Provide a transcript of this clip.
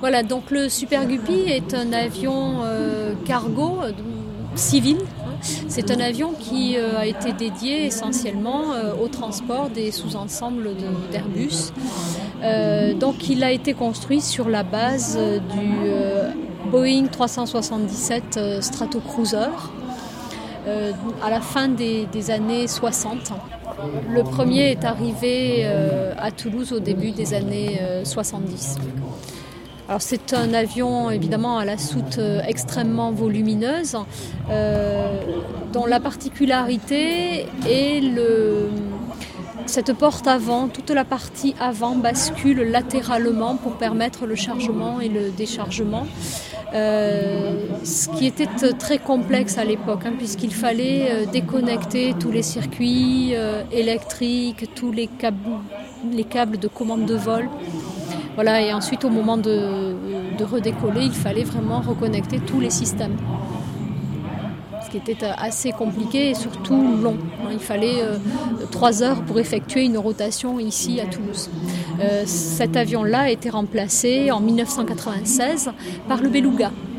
Voilà, donc le Super Guppy est un avion cargo civil. C'est un avion qui a été dédié essentiellement au transport des sous-ensembles d'Airbus. Donc il a été construit sur la base du Boeing 377 Stratocruiser à la fin des années 60. Le premier est arrivé à Toulouse au début des années 70. Alors c'est un avion évidemment à la soute extrêmement volumineuse dont la particularité est cette porte avant, toute la partie avant bascule latéralement pour permettre le chargement et le déchargement. Ce qui était très complexe à l'époque, puisqu'il fallait déconnecter tous les circuits électriques, tous les câbles de commande de vol. Voilà, et ensuite au moment de redécoller, il fallait vraiment reconnecter tous les systèmes. Ce qui était assez compliqué et surtout long. Il fallait 3 heures pour effectuer une rotation ici à Toulouse. Cet avion-là a été remplacé en 1996 par le Beluga.